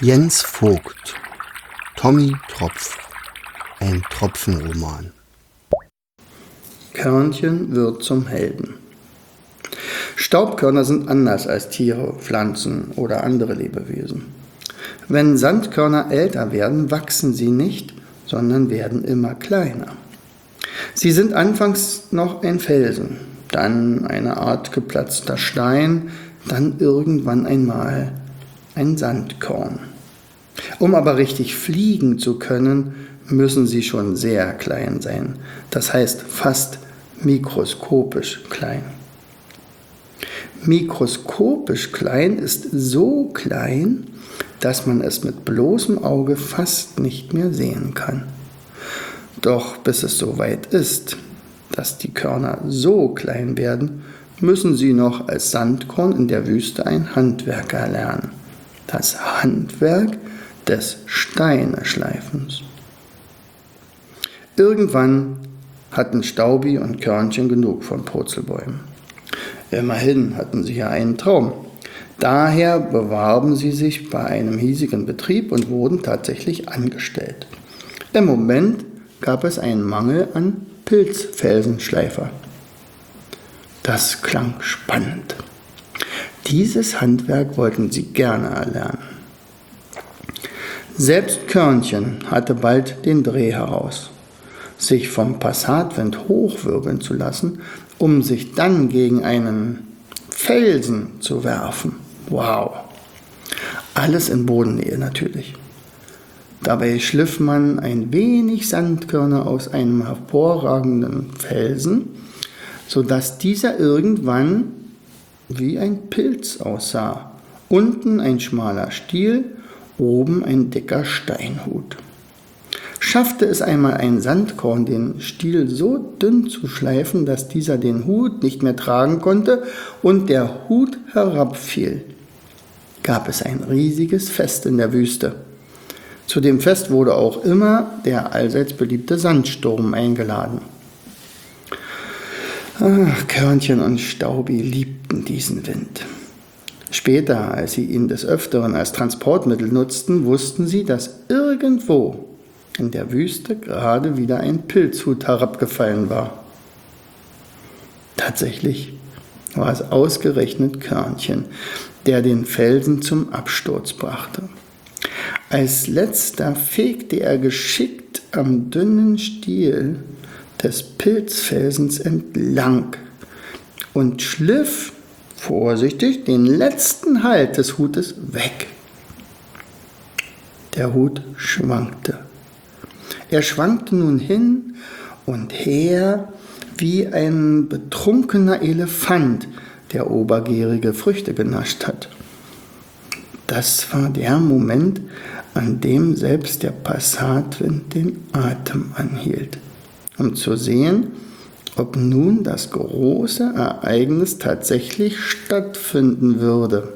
Jens Vogt, Tommy Tropf, ein Tropfenroman. Körnchen wird zum Helden. Staubkörner sind anders als Tiere, Pflanzen oder andere Lebewesen. Wenn Sandkörner älter werden, wachsen sie nicht, sondern werden immer kleiner. Sie sind anfangs noch ein Felsen, dann eine Art geplatzter Stein, dann irgendwann einmal ein Sandkorn. Um aber richtig fliegen zu können, müssen sie schon sehr klein sein, das heißt fast mikroskopisch klein. Mikroskopisch klein ist so klein, dass man es mit bloßem Auge fast nicht mehr sehen kann. Doch bis es so weit ist, dass die Körner so klein werden, müssen sie noch als Sandkorn in der Wüste ein Handwerk erlernen. Das Handwerk des Steineschleifens. Irgendwann hatten Staubi und Körnchen genug von Purzelbäumen. Immerhin hatten sie ja einen Traum. Daher bewarben sie sich bei einem hiesigen Betrieb und wurden tatsächlich angestellt. Im Moment gab es einen Mangel an Pilzfelsenschleifer. Das klang spannend. Dieses Handwerk wollten sie gerne erlernen. Selbst Körnchen hatte bald den Dreh heraus, sich vom Passatwind hochwirbeln zu lassen, um sich dann gegen einen Felsen zu werfen. Wow! Alles in Bodennähe natürlich. Dabei schliff man ein wenig Sandkörner aus einem hervorragenden Felsen, sodass dieser irgendwann wie ein Pilz aussah. Unten ein schmaler Stiel, oben ein dicker Steinhut. Schaffte es einmal ein Sandkorn, den Stiel so dünn zu schleifen, dass dieser den Hut nicht mehr tragen konnte und der Hut herabfiel, gab es ein riesiges Fest in der Wüste. Zu dem Fest wurde auch immer der allseits beliebte Sandsturm eingeladen. Körnchen und Staubi liebten diesen Wind. Später, als sie ihn des Öfteren als Transportmittel nutzten, wussten sie, dass irgendwo in der Wüste gerade wieder ein Pilzhut herabgefallen war. Tatsächlich war es ausgerechnet Körnchen, der den Felsen zum Absturz brachte. Als letzter fegte er geschickt am dünnen Stiel des Pilzfelsens entlang und schliff vorsichtig den letzten Halt des Hutes weg. Der Hut schwankte. Er schwankte nun hin und her wie ein betrunkener Elefant, der obergärige Früchte genascht hat. Das war der Moment, an dem selbst der Passatwind den Atem anhielt, um zu sehen, ob nun das große Ereignis tatsächlich stattfinden würde.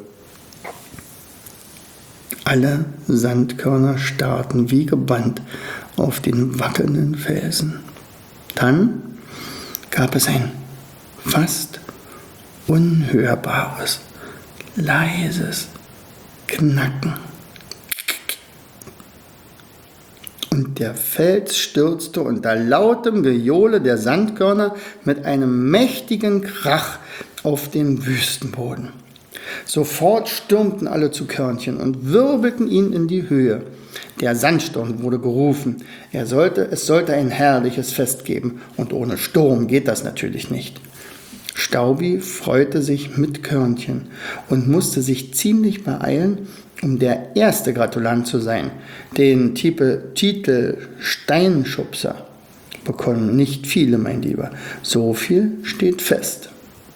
Alle Sandkörner starrten wie gebannt auf den wackelnden Felsen. Dann gab es ein fast unhörbares, leises Knacken. Und der Fels stürzte unter lautem Gejohle der Sandkörner mit einem mächtigen Krach auf den Wüstenboden. Sofort stürmten alle zu Körnchen und wirbelten ihn in die Höhe. Der Sandsturm wurde gerufen. Es sollte ein herrliches Fest geben, und ohne Sturm geht das natürlich nicht. Staubi freute sich mit Körnchen und musste sich ziemlich beeilen, um der erste Gratulant zu sein. Den Titel Steinschubser bekommen nicht viele, mein Lieber. So viel steht fest.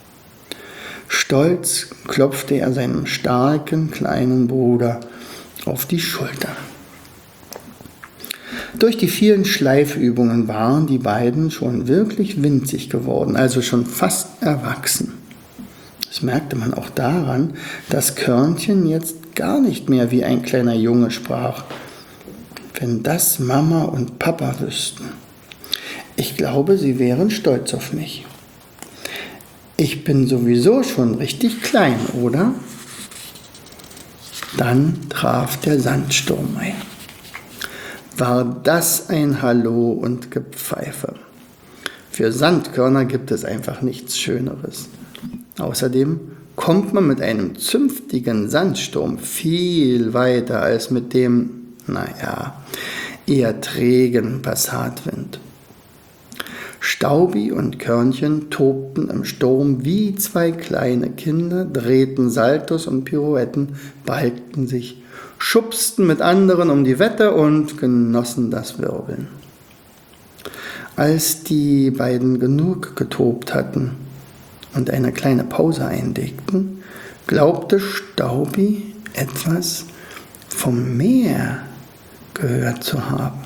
Stolz klopfte er seinem starken kleinen Bruder auf die Schulter. Durch die vielen Schleifübungen waren die beiden schon wirklich winzig geworden, also schon fast erwachsen. Das merkte man auch daran, dass Körnchen jetzt gar nicht mehr wie ein kleiner Junge sprach. Wenn das Mama und Papa wüssten. Ich glaube, sie wären stolz auf mich. Ich bin sowieso schon richtig klein, oder? Dann traf der Sandsturm ein. War das ein Hallo und Gepfeife. Für Sandkörner gibt es einfach nichts Schöneres. Außerdem kommt man mit einem zünftigen Sandsturm viel weiter als mit dem, eher trägen Passatwind. Staubi und Körnchen tobten im Sturm wie zwei kleine Kinder, drehten Saltos und Pirouetten, balgten sich, schubsten mit anderen um die Wette und genossen das Wirbeln. Als die beiden genug getobt hatten und eine kleine Pause einlegten, glaubte Staubi etwas vom Meer gehört zu haben.